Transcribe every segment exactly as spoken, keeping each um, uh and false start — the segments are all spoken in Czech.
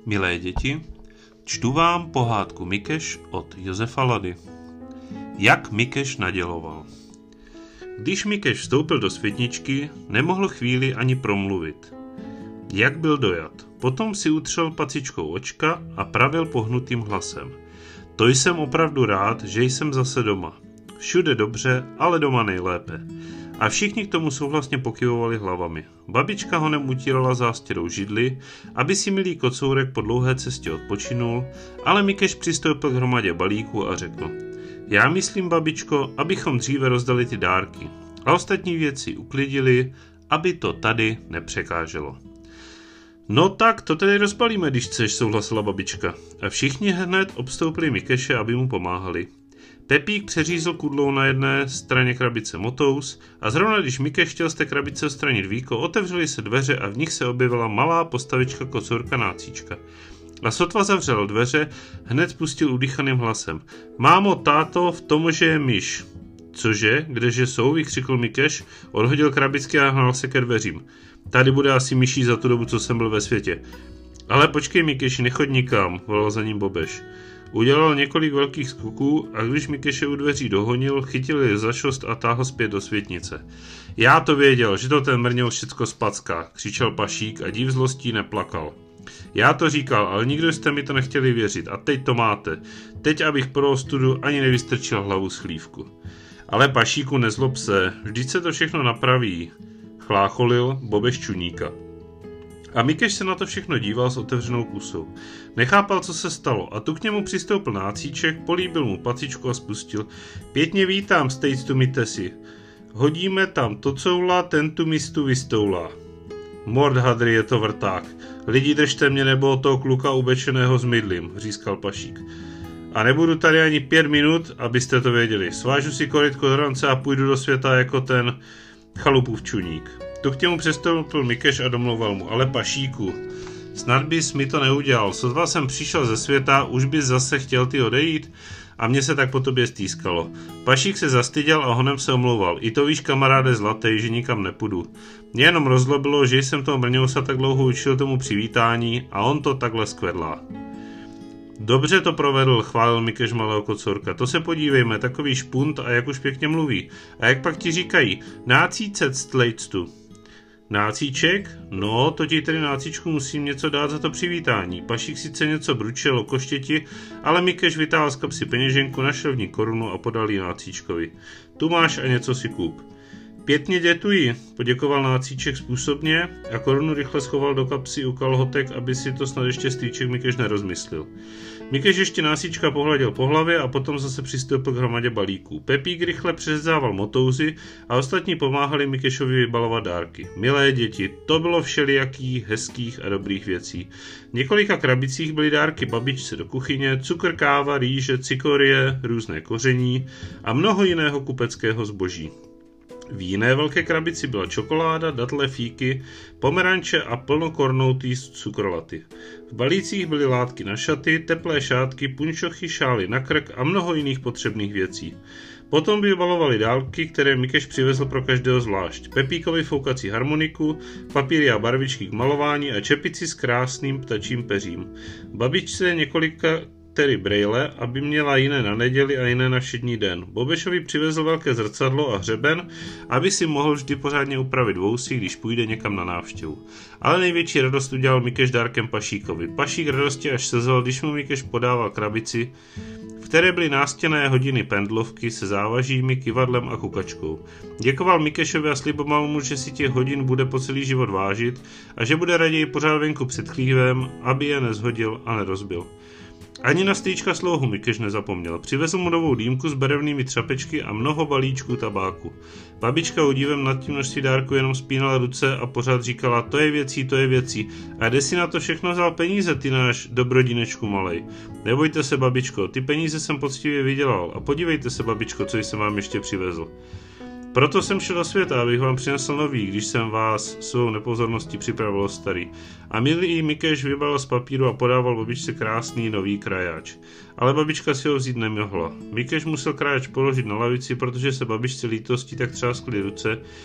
Milé děti, čtu vám pohádku Mikeš od Josefa Lady. Jak Mikeš naděloval. Když Mikeš vstoupil do světničky, nemohl chvíli ani promluvit. Jak byl dojat. Potom si utřel pacičkou očka a pravil pohnutým hlasem. To jsem opravdu rád, že jsem zase doma. Všude dobře, ale doma nejlépe. A všichni k tomu souhlasně pokyvovali hlavami. Babička honem utírala zástěrou židli, aby si milý kocourek po dlouhé cestě odpočinul, ale Mikeš přistoupil k hromadě balíků a řekl: Já myslím, babičko, abychom dříve rozdali ty dárky a ostatní věci uklidili, aby to tady nepřekáželo. No tak, to tedy rozbalíme, když chceš, souhlasila babička. A všichni hned obstoupili Mikeše, aby mu pomáhali. Pepík přeřízl kudlou na jedné straně krabice motous a zrovna když Mikeš chtěl z té krabice odstranit víko, otevřely se dveře a v nich se objevila malá postavička kocourka Nácíčka. A sotva zavřel dveře, hned spustil udýchaným hlasem. Mámo, táto, v tom, že je myš. Cože? Kdeže jsou? Vykřikl Mikeš, odhodil krabičky a hnal se ke dveřím. Tady bude asi myší za tu dobu, co jsem byl ve světě. Ale počkej, Mikeši, nechoď nikam, volal za ním Bobeš. Udělal několik velkých skoků a když Mikeše u dveří dohonil, chytil je za šost a táhl zpět do světnice. Já to věděl, že to ten mrňou všecko spacká, křičel Pašík a div zlostí neplakal. Já to říkal, ale nikdo jste mi to nechtěli věřit a teď to máte. Teď, abych pro ostudu ani nevystrčil hlavu z chlívku. Ale Pašíku, nezlob se, vždyť se to všechno napraví, chlácholil Bobeš Čuníka. A Mikeš se na to všechno díval s otevřenou pusou. Nechápal, co se stalo, a tu k němu přistoupil Nácíček, políbil mu pacičku a spustil. Pěkně vítám, stejctu mitesi. Hodíme tam to coula, ten tu mistu vystoulá. Mord hadry, je to vrták. Lidi, držte mě nebo toho kluka ubečeného s mydlím, řískal Pašík. A nebudu tady ani pět minut, abyste to věděli. Svážu si korytko do rance a půjdu do světa jako ten chalupův čuník. Tu k němu přestoupil Mikeš a domlouval mu, ale Pašíku, snad bys mi to neudělal, sotva jsem přišel ze světa, už bys zase chtěl ty odejít? A mně se tak po tobě stýskalo. Pašík se zastyděl a honem se omlouval, i to víš, kamaráde zlatej, že nikam nepůjdu. Mě jenom rozlobilo, že jsem toho mrňousa tak dlouho učil tomu přivítání a on to takhle skvedlá. Dobře to provedl, chválil Mikeš malého kocourka. To se podívejme, takový špunt a jak už pěkně mluví. A jak pak ti říkají, nácícet stlejctu. Nácíček? No, to ti tedy Nácíčku musím něco dát za to přivítání. Pašík sice něco bručel o koštěti, ale Mikeš vytáhl z kapsy peněženku, našel v ní korunu a podal ji Nácíčkovi. Tu máš a něco si kup. Pěkně dětuji, poděkoval Nácíček způsobně a korunu rychle schoval do kapsy u kalhotek, aby si to snad ještě strýček Mikeš nerozmyslil. Mikeš ještě Nácíčka pohladil po hlavě a potom zase přistoupil k hromadě balíků. Pepík rychle přeřezával motouzy a ostatní pomáhali Mikešovi vybalovat dárky. Milé děti, to bylo všelijakých, hezkých a dobrých věcí. V několika krabicích byly dárky babičce do kuchyně, cukr, káva, rýže, cikorie, různé koření a mnoho jiného kupeckého zboží. V jiné velké krabici byla čokoláda, datle, fíky, pomeranče a plnokornoutý cukrolaty. V balících byly látky na šaty, teplé šátky, punčochy, šály na krk a mnoho jiných potřebných věcí. Potom vybalovali dálky, které Mikeš přivezl pro každého zvlášť. Pepíkovi foukací harmoniku, papíry a barvičky k malování a čepici s krásným ptačím peřím. Babičce několika tedy brejle, aby měla jiné na neděli a jiné na všední den. Bobešovi přivezl velké zrcadlo a hřeben, aby si mohl vždy pořádně upravit vousy, když půjde někam na návštěvu. Ale největší radost udělal Mikeš dárkem Pašíkovi. Pašík radosti až sezval, když mu Mikeš podával krabici, v které byly nástěnné hodiny pendlovky se závažími, kyvadlem a kukačkou. Děkoval Mikešovi a sliboval mu, že si těch hodin bude po celý život vážit a že bude raději pořád venku před chlívem, aby je nezhodil a nerozbil. Ani na strýčka slouhu Mikeš nezapomněl. Přivezl mu novou dýmku s barevnými třapečky a mnoho balíčků tabáku. Babička udívem nad tím množství dárku jenom spínala ruce a pořád říkala, to je věcí, to je věcí. A kde si na to všechno vzal peníze, ty náš dobrodinečku malej? Nebojte se, babičko, ty peníze jsem poctivě vydělal a podívejte se, babičko, co jsem vám ještě přivezl. Proto jsem šel do světa, abych vám přinesl nový, když jsem vás svou nepozorností připravil starý. A milý Mikeš vybral z papíru a podával babičce krásný nový krajáč. Ale babička si ho vzít nemohla. Mikeš musel krajáč položit na lavici, protože se babičce lítostí tak třáskly ruce,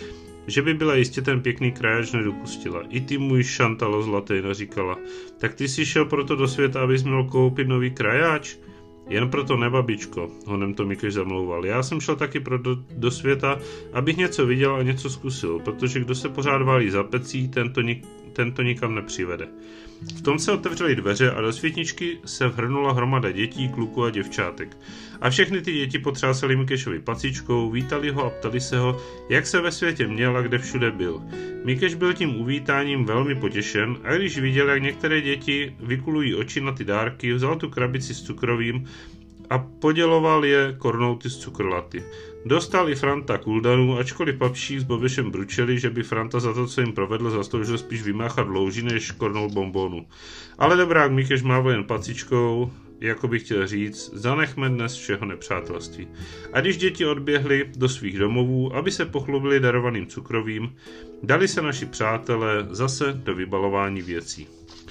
že by byla jistě ten pěkný krajač nedopustila. I ty, můj šantalo zlatý, naříkala. Tak ty jsi šel proto do světa, abys měl koupit nový krajač? Jen proto ne, babičko, honem to Mikeš zamlouval. Já jsem šel taky pro do, do světa, abych něco viděl a něco zkusil, protože kdo se pořád válí za pecí, ten to, nik, ten to nikam nepřivede. V tom se otevřely dveře a do světničky se vhrnula hromada dětí, kluků a děvčátek. A všechny ty děti potřásely Mikešovi pacičkou, vítali ho a ptali se ho, jak se ve světě měl a kde všude byl. Mikeš byl tím uvítáním velmi potěšen a když viděl, jak některé děti vykulují oči na ty dárky, vzal tu krabici s cukrovým a poděloval je kornouty z cukrlaty. Dostal i Franta kuldanu, ačkoliv papší s Bobešem bručeli, že by Franta za to, co jim provedl, zasloužil spíš vymáchat louži, než kornout bonbonu. Ale dobrák Mikeš mával jen pacičkou, jako bych chtěl říct, zanechme dnes všeho nepřátelství. A když děti odběhly do svých domovů, aby se pochlubili darovaným cukrovým, dali se naši přátelé zase do vybalování věcí.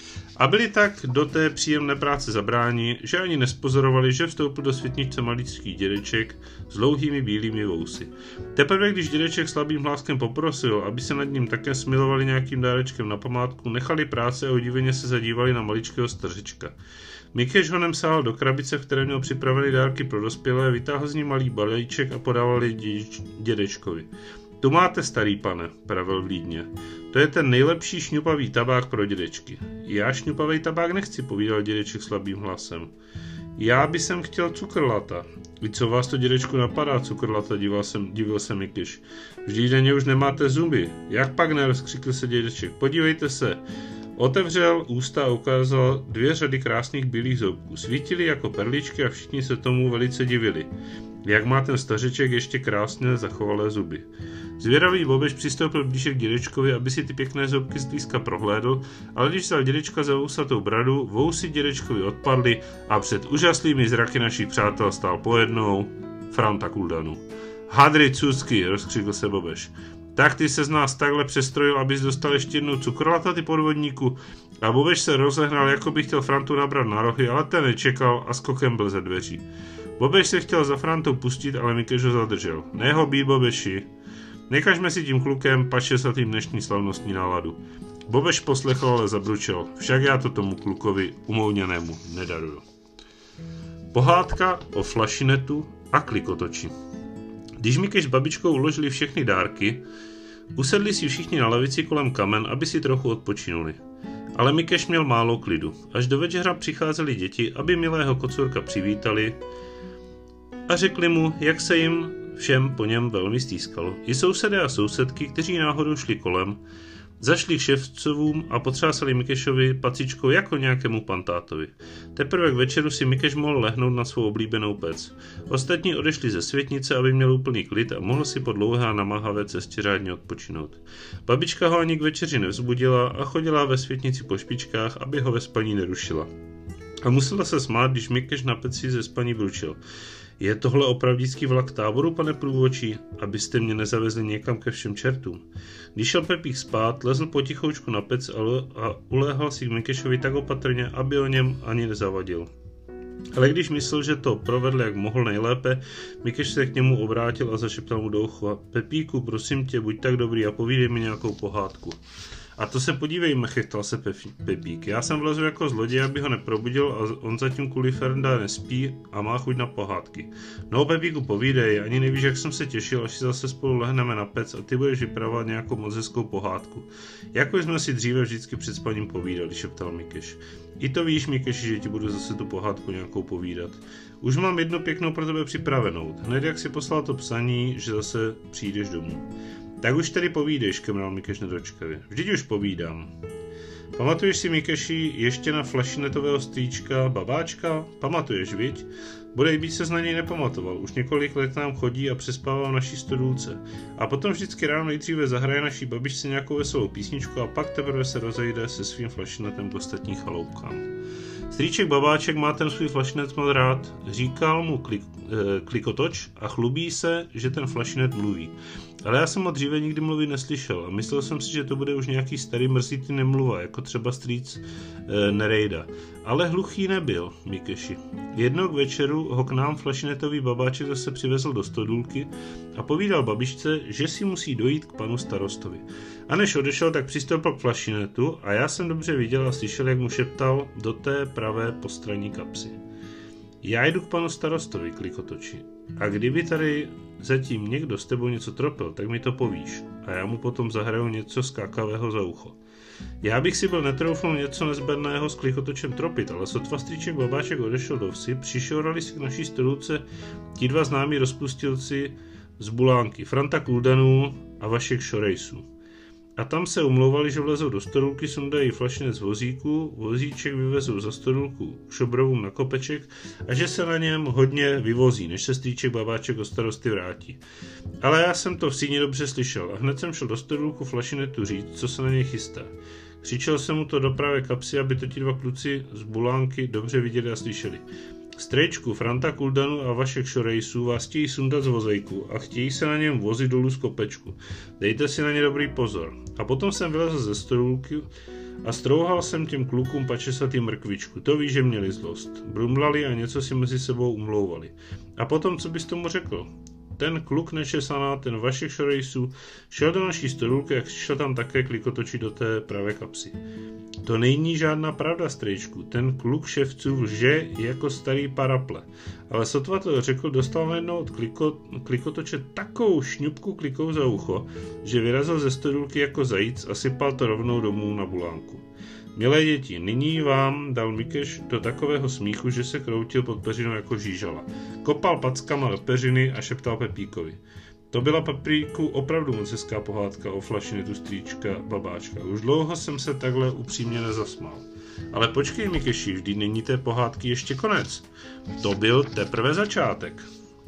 A byli tak do té příjemné práce zabráni, že ani nespozorovali, že vstoupil do světničce maličký dědeček s dlouhými bílými vousy. Teprve když dědeček slabým hláskem poprosil, aby se nad ním také smilovali nějakým dárečkem na památku, nechali práce a udiveně se zadívali na maličkého stařečka. Mikeš honem sáhl do krabice, v které měl připravené dárky pro dospělé, vytáhl z ní malý balíček a podával ji děč- dědečkovi. Tu máte, starý pane, pravil vlídně. To je ten nejlepší šňupavý tabák pro dědečky. Já šňupavý tabák nechci, povídal dědeček slabým hlasem. Já by jsem chtěl cukrlata. Vy co vás to, dědečku, napadá, cukrlata, divil se, divil se Mikeš. Vždyť denně už nemáte zuby. Jak pak ne, rozkřikl se dědeček. Podívejte se. Otevřel ústa a ukázal dvě řady krásných bílých zoubků. Svítily jako perličky a všichni se tomu velice divili. Jak má ten stařeček ještě krásně zachovalé zuby. Zvědavý Bobeš přistoupil blíže k dědečkovi, aby si ty pěkné zoubky zblízka prohlédl, ale když vzal dědečka za vousatou bradu, vousy dědečkovi odpadly a před úžasnými zraky našich přátel stál pojednou Franta kuldanu. Hadry cucky, rozkřikl se Bobeš. Tak ty se z nás takhle přestrojil, abys dostal ještě jednou cukrlata, ty podvodníku. A Bobeš se rozehnal, jako by chtěl Frantu nabrat na rohy, ale ten nečekal a skokem byl ze dveří. Bobeš se chtěl za Frantou pustit, ale Mikeš ho zadržel. Ne ho být, Bobeši. Nekažme si tím klukem pašesatým dnešní slavnostní náladu. Bobeš poslechl, ale zabručel. Však já to tomu klukovi umouněnému nedaruju. Pohádka o flašinetu a klikotoči. Když Mikeš s babičkou uložili všechny dárky, usedli si všichni na lavici kolem kamen, aby si trochu odpočinuli. Ale Mikeš měl málo klidu. Až do večera přicházeli děti, aby milého kocurka přivítali a řekli mu, jak se jim všem po něm velmi stýskalo. I sousedé a sousedky, kteří náhodou šli kolem, zašli k ševcovům a potřásali Mikešovi pacičkou jako nějakému pantátovi. Teprve k večeru si Mikeš mohl lehnout na svou oblíbenou pec. Ostatní odešli ze světnice, aby měl úplný klid a mohl si po dlouhé a namáhavé cestě řádně odpočinout. Babička ho ani k večeři nevzbudila a chodila ve světnici po špičkách, aby ho ve spaní nerušila. A musela se smát, když Mikeš na peci ze spaní bručil. Je tohle opravdický vlak táboru, pane průvočí, abyste mě nezavezli někam ke všem čertům? Když šel Pepík spát, lezl potichoučku na pec a uléhal si k Mikešovi tak opatrně, aby o něm ani nezavadil. Ale když myslel, že to provedl jak mohl nejlépe, Mikeš se k němu obrátil a zašeptal mu do ucha. Pepíku, prosím tě, buď tak dobrý a povídej mi nějakou pohádku. A to se podívejme, chechtal se Pepík. Já jsem vlezl jako zloděj, aby ho neprobudil a on zatím kvůli Fernda nespí a má chuť na pohádky. No Pepíku, povídej, ani nevíš, jak jsem se těšil, až si zase spolu lehneme na pec a ty budeš vypravovat nějakou moc hezkou pohádku. Jako jsme si dříve vždycky před spaním povídali, šeptal Mikeš. I to víš, Mikeši, že ti budu zase tu pohádku nějakou povídat. Už mám jednu pěknou pro tebe připravenou. Hned jak si poslal to psaní, že zase přijdeš domů. Tak už tedy povídej, škemral Mikeš nedočkavě. Vždyť už povídám. Pamatuješ si, Mikeši, ještě na flašinetového strýčka babáčka? Pamatuješ, viď? Bodej být se na něj nepamatoval. Už několik let nám chodí a přespává v naší stodůlce. A potom vždycky ráno nejdříve zahraje naší babičce nějakou veselou písničku a pak teprve se rozejde se svým flašinetem k ostatním chaloupkám. Strýček babáček má ten svůj flašinet moc rád, říkal mu klik, eh, klikotoč a chlubí se, že ten flašinet mluví. Ale já jsem ho dříve nikdy mluvit neslyšel a myslel jsem si, že to bude už nějaký starý mrzitý nemluva, jako třeba strýc e, Nerejda. Ale hluchý nebyl, Mikeši. Jednou k večeru ho k nám flašinetový babáček zase přivezl do stodůlky a povídal babičce, že si musí dojít k panu starostovi. A než odešel, tak přistoupil k flašinetu a já jsem dobře viděl a slyšel, jak mu šeptal do té pravé postranní kapsy. Já jdu k panu starostovi, klikotoči. A kdyby tady zatím někdo s tebou něco tropil, tak mi to povíš a já mu potom zahraju něco skákavého za ucho. Já bych si byl netroufnul něco nezbedného s klikotočem tropit, ale sotva strýček babáček odešel do vsi, přišourali si k naší stolůce ti dva známí rozpustilci z Bulánky, Franta Kuldanů a Vašek Šorejsů. A tam se umlouvali, že vlezou do stodůlky, sundají flašinec z vozíku, vozíček vyvezou za stodůlku k šobrovům na kopeček a že se na něm hodně vyvozí, než se strýček babáček od starosty vrátí. Ale já jsem to v síni dobře slyšel a hned jsem šel do stodůlku flašinetu říct, co se na něj chystá. Křičel jsem mu to do pravé kapsy, aby to ti dva kluci z Bulánky dobře viděli a slyšeli. Strejčku, Franta Kuldanu a Vašek Šorejsů vás chtějí sundat z vozejku a chtějí se na něm vozit dolů z kopečku. Dejte si na ně dobrý pozor. A potom jsem vylezl ze stolůky a strouhal jsem těm klukům pačesatý mrkvičku. To ví, že měli zlost. Brumlali a něco si mezi sebou umlouvali. A potom, co bys tomu řekl? Ten kluk nečesaná, ten Vašek Šorejsů, šel do naší stolůky a šel tam také klikotočit do té pravé kapsy. To není žádná pravda, strejčku. Ten kluk ševců lže jako starý paraple. Ale sotva to řekl, dostal najednou od kliko, klikotoče takovou šňupku klikou za ucho, že vyrazil ze stodůlky jako zajíc a sypal to rovnou domů na Bulánku. Milé děti, nyní vám dal Mikeš do takového smíchu, že se kroutil pod peřinou jako žížala. Kopal packama do peřiny a šeptal Pepíkovi. To byla, Pepíku, opravdu moc hezká pohádka o flašinetu strýčka babáčka. Už dlouho jsem se takhle upřímně nezasmál. Ale počkej, Mikeši, vždy není té pohádky ještě konec. To byl teprve začátek.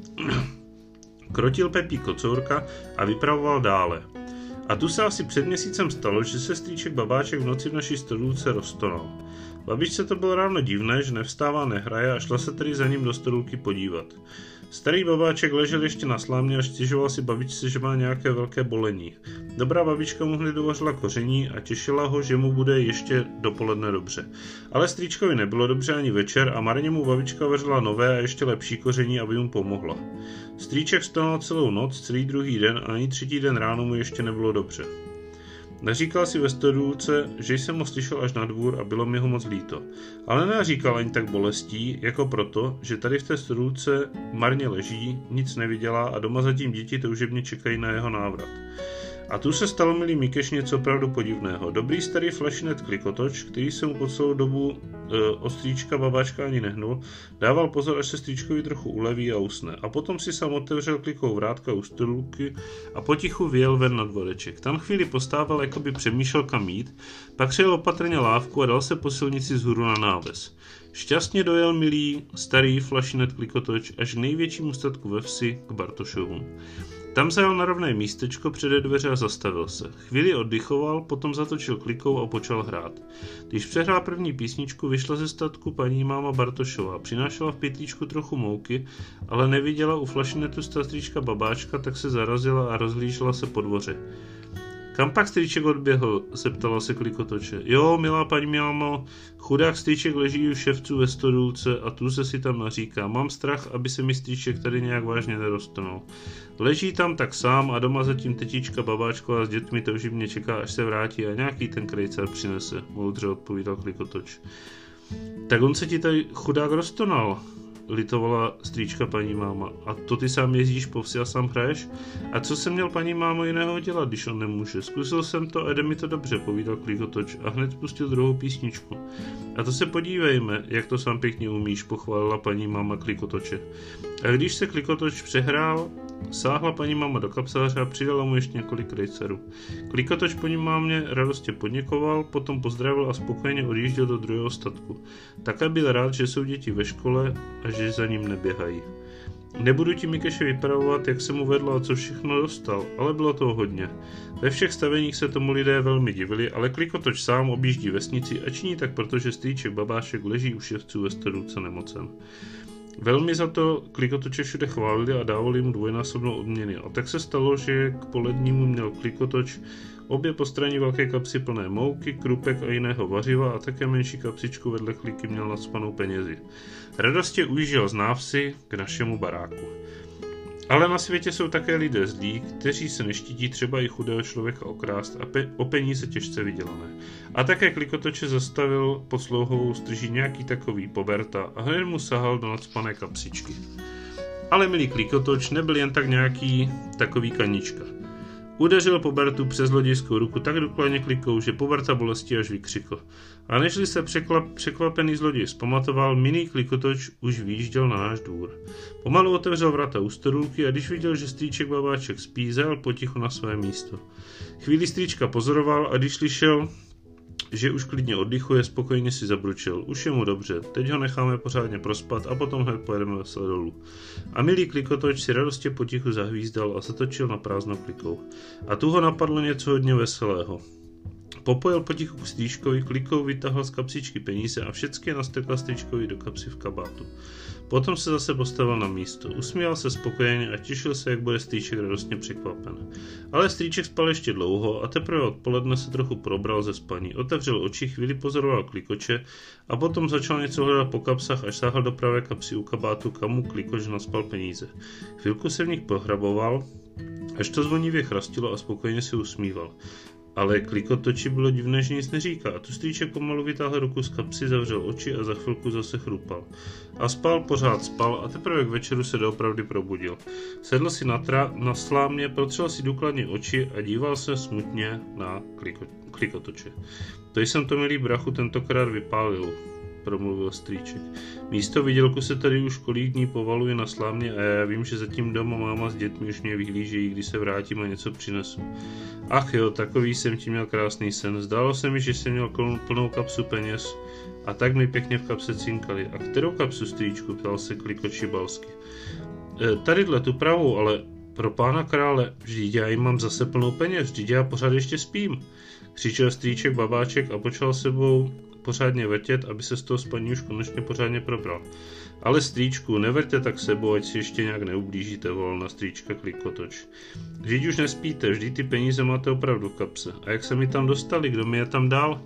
Krotil Pepík kocourka a vypravoval dále. A tu se asi před měsícem stalo, že se strýček babáček v noci v naší stodůlce roztonal. Babičce to bylo ráno divné, že nevstává, nehraje a šla se tedy za ním do stodůlky podívat. Starý babáček ležel ještě na slámě a stěžoval si babičce, že má nějaké velké bolení. Dobrá babička mu hned dovařila koření a těšila ho, že mu bude ještě dopoledne dobře. Ale strýčkovi nebylo dobře ani večer a marně mu babička vařila nové a ještě lepší koření, aby mu pomohla. Strýček stonal celou noc, celý druhý den a ani třetí den ráno mu ještě nebylo dobře. Naříkal si ve stodůlce, že jsem ho slyšel až na dvůr a bylo mi ho moc líto. Ale neříkal ani tak bolestí, jako proto, že tady v té stodůlce marně leží, nic nevydělá a doma zatím děti toužebně čekají na jeho návrat. A tu se stalo, milý Mikeš, něco opravdu podivného. Dobrý starý flašinet klikotoč, který se mu po celou dobu e, od strýčka babáčka ani nehnul, dával pozor, až se strýčkovi trochu uleví a usne. A potom si sám otevřel klikou vrátka u stolůky a potichu vyjel ven na dvoreček. Tam chvíli postával, jako by přemýšlel kam jít, pak přijel opatrně lávku a dal se po silnici vzhůru na náves. Šťastně dojel milý starý flašinet klikotoč až k největšímu statku ve vsi, k Bartošovům. Tam zajel na rovné místečko přede dveře a zastavil se. Chvíli oddychoval, potom zatočil klikou a počal hrát. Když přehrál první písničku, vyšla ze statku paní máma Bartošová. Přinášela v pytlíčku trochu mouky, ale neviděla u flašinetu strýčka babáčka, tak se zarazila a rozhlížela se po dvoře. Kam pak strýček odběhl? Zeptala se klikotoče. Jo, milá paní mámo, chudák strýček leží u ševců ve stodůlce a tu se si tam naříká. Mám strach, aby se mi strýček tady nějak vážně neroztonul. Leží tam tak sám a doma zatím tetička babáčková s dětmi touživně čeká, až se vrátí a nějaký ten krejcar přinese, moudře odpovídal klikotoč. Tak on se ti tady chudák roztonal, litovala strýčka paní máma. A to ty sám jezdíš po vsi a sám hraješ? A co jsem měl, paní mámo, jiného dělat, když on nemůže? Zkusil jsem to a jde mi to dobře, povídal klikotoč a hned spustil druhou písničku. A to se podívejme, jak to sám pěkně umíš, pochválila paní máma klikotoče. A když se klikotoč přehrál, sáhla paní máma do kapsáře a přidala mu ještě několik krejcarů. Klikotoč po ní mámě radostně poděkoval, potom pozdravil a spokojeně odjížděl do druhého statku. Také byl rád, že jsou děti ve škole a že za ním neběhají. Nebudu ti, Mikeše, vypravovat, jak se mu vedlo a co všechno dostal, ale bylo toho hodně. Ve všech staveních se tomu lidé velmi divili, ale klikotoč sám objíždí vesnici a činí tak, protože strýček babášek leží u ševců ve stodůlce nemocen. Velmi za to Klikotoče všude chválili a dávali mu dvojnásobnou odměny. A tak se stalo, že k polednímu měl Klikotoč obě postranní velké kapsy plné mouky, krupek a jiného vařiva a také menší kapsičku vedle klíky měl nacpanou penězi. Radostě ujížděl z návsi k našemu baráku. Ale na světě jsou také lidé zlí, kteří se neštítí třeba i chudého člověka okrást a pe- o peníze těžce vydělané. A také Klikotoče zastavil pod slouhovou strží nějaký takový poberta a hned mu sahal do nacpané kapsičky. Ale milý Klikotoč nebyl jen tak nějaký takový kanička. Udeřil Pobertu přes zlodějskou ruku tak důkladně klikou, že Poberta bolesti až vykřikl. A nežli se překlap, překvapený zloděj zpamatoval, milý Klikotoč už vyjížděl na náš dvůr. Pomalu otevřel vrata u stodůlky a když viděl, že strýček Babáček spí, zajel potichu na své místo. Chvíli strýčka pozoroval a když slyšel, že už klidně oddychuje, spokojně si zabručil. Už je mu dobře, teď ho necháme pořádně prospat a potom hned pojedeme vesele dolů. A milý Klikotoč si radostě potichu zahvízdal a zatočil na prázdno klikou. A tu ho napadlo něco hodně veselého. Popojil potichu k strýčkovi, klikou vytáhl z kapsičky peníze a všechny nastekla strýčkovi do kapsy v kabátu. Potom se zase postavil na místo, usmíval se spokojeně a těšil se, jak bude strýček radostně překvapen. Ale strýček spal ještě dlouho a teprve odpoledne se trochu probral ze spaní, otevřel oči, chvíli pozoroval Klikoče a potom začal něco hledat po kapsách, až sáhl do pravé kapsy u kabátu, kam mu Klikoč naspal peníze. Chvilku se v nich pohraboval, až to zvonivě chrastilo a spokojeně se usmíval. Ale Klikotoči bylo divné, že nic neříká a tu strýček pomalu vytáhl ruku z kapsy, zavřel oči a za chvilku zase chrupal. A spal, pořád spal a teprve k večeru se doopravdy probudil. Sedl si na, tra- na slámě, protřel si důkladně oči a díval se smutně na kliko- Klikotoče. To jsem to, milý brachu, tentokrát vypálil, promluvil strýček. Místo vidělku se tady už kolik dní povaluje na slámě a já vím, že zatím doma máma s dětmi už mě vyhlížejí, když se vrátím a něco přinesu. Ach jo, takový jsem ti měl krásný sen. Zdálo se mi, že jsem měl plnou kapsu peněz a tak mi pěkně v kapse cinkali. A kterou kapsu, strýčku? Ptal se Klikoč šibalsky. E, tadyhle tu pravou, ale pro pána krále, vždyť já jim mám zase plnou peněz, vždyť já pořád ještě spím. Křičel strýček Babáček a počal sebou pořádně vrtět, aby se z toho spaní už konečně pořádně probral. Ale strýčku, nevrťte tak sebou, ať si ještě nějak neublížíte, volal na strýčka Klikotoč. Vždyť už nespíte, vždyť ty peníze máte opravdu v kapse. A jak se mi tam dostali, kdo mi je tam dal?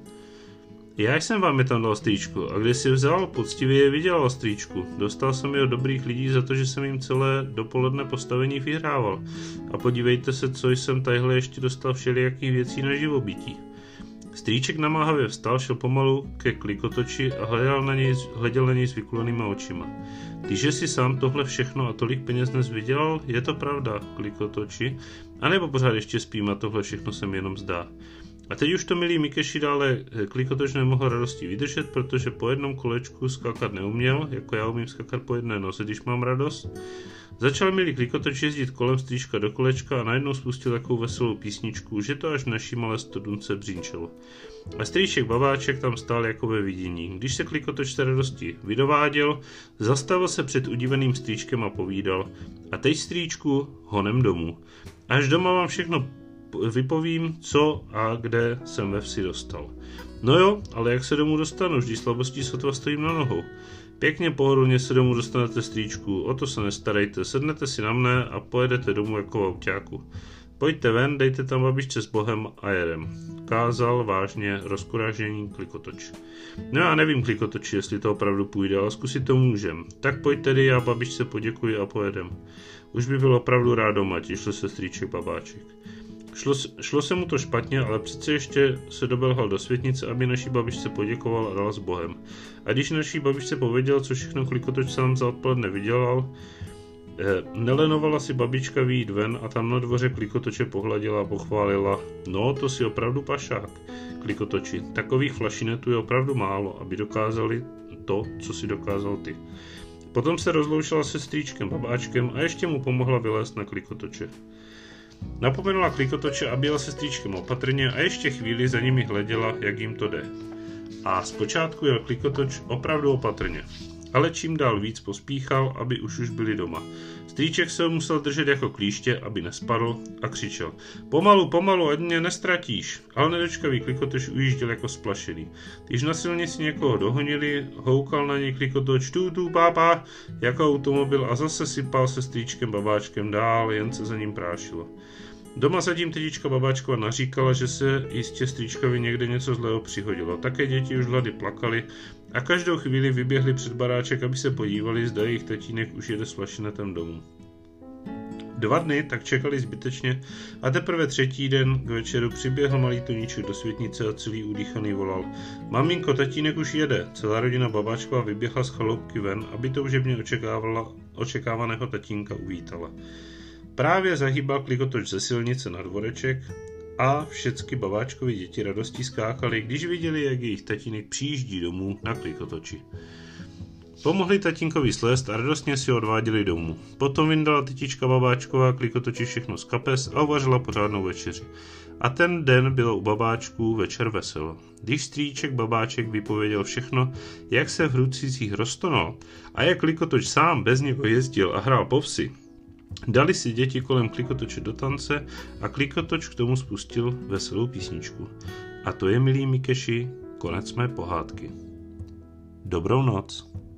Já jsem vám je tam dal, strýčku, a kde si vzal, poctivě je vydělal, strýčku. Dostal jsem je od dobrých lidí za to, že jsem jim celé dopoledne postavení vyhrával. A podívejte se, co jsem tadyhle ještě dostal všelijakých věcí na živobytí. Strýček namáhavě vstal, šel pomalu ke Klikotoči a hleděl na něj, hleděl na něj s vykulenýma očima. Tyže si sám tohle všechno a tolik peněz dnes vydělal, je to pravda, Klikotoči, anebo pořád ještě spím a tohle všechno se mi jenom zdá. A teď už to, milý Mikeši, dále Klikotoč nemohl radostí vydržet, protože po jednom kolečku skákat neuměl, jako já umím skákat po jedné noze, když mám radost. Začal milý Klikotoč jezdit kolem strýčka do kolečka a najednou spustil takovou veselou písničku, že to až v naší malé stodunce břínčelo. A strýček Babáček tam stál jako ve vidění. Když se Klikotoč se radosti vydováděl, zastavil se před udiveným strýčkem a povídal: a teď, strýčku, honem domů. Až doma vám všechno vypovím, co a kde jsem ve vsi dostal. No jo, ale jak se domů dostanu, vždy slabostí sotva stojím na nohou. Pěkně pohodlně se domů dostanete, strýčku, o to se nestarejte, sednete si na mne a pojedete domů jako v auťáku. Pojďte ven, dejte tam babičce s Bohem a jedem, kázal vážně rozkurážený Klikotoč. No já nevím, Klikotoči, jestli to opravdu půjde, ale zkusit to můžem. Tak pojď tedy, já babičce poděkuji a pojedem. Už by byl opravdu rád doma, těšil se strýček Babáček. Šlo, šlo se mu to špatně, ale přece ještě se dobelhal do světnice, aby naší babičce poděkoval a dal s Bohem. A když naší babičce pověděl, co všechno Klikotoč sám za odpoledne vydělal, eh, nelenovala si babička vyjít ven a tam na dvoře Klikotoče pohladila a pochválila: no, to si opravdu pašák, Klikotoči, takových flašinetů je opravdu málo, aby dokázali to, co si dokázal ty. Potom se rozloučila se strýčkem Babáčkem a ještě mu pomohla vylézt na Klikotoče. Napomenula Klikotoče, aby jela se strýčkem opatrně a ještě chvíli za nimi hleděla, jak jim to jde. A zpočátku jel Klikotoč opravdu opatrně. ale čím dál víc pospíchal, aby už už byli doma. Strýček se ho musel držet jako klíště, aby nespadl, a křičel: Pomalu, pomalu, ať mě nestratíš. Ale nedočkavý Klikotoč ujížděl jako splašený. Když na silnici někoho dohonili, houkal na něj Klikotoč: tu, tu, pápa, jako automobil, a zase sypal se strýčkem Babáčkem dál, jen se za ním prášilo. Doma zatím tetička Babáčkova naříkala, že se jistě strýčkovi někde něco zlého přihodilo. Také děti už hlady plakali a každou chvíli vyběhli před baráček, aby se podívali, zda jejich tatínek už jede s flašinetem domů. Dva dny tak čekali zbytečně a teprve třetí den k večeru přiběhl malý Toníček do světnice a celý udýchaný volal: Maminko, tatínek už jede. Celá rodina Babáčkova vyběhla z chaloupky ven, aby toužebně očekávala, očekávaného tatínka uvítala. Právě zahýbal Klikotoč ze silnice na dvoreček a všecky Babáčkovi děti radostí skákali, když viděli, jak jejich tatínek přijíždí domů na Klikotoči. Pomohli tatínkovi slézt a radostně si ho odváděli domů. Potom vyndala tetička Babáčková Klikotoči všechno z kapes a uvařila pořádnou večeři. A ten den bylo u Babáčků večer veselo. Když strýček Babáček vypověděl všechno, jak se v Hrucících roztonal a jak Klikotoč sám bez něho jezdil a hrál po vsi, dali si děti kolem Klikotoče do tance a Klikotoč k tomu spustil veselou písničku. A to je, milí Mikeši, konec mé pohádky. Dobrou noc.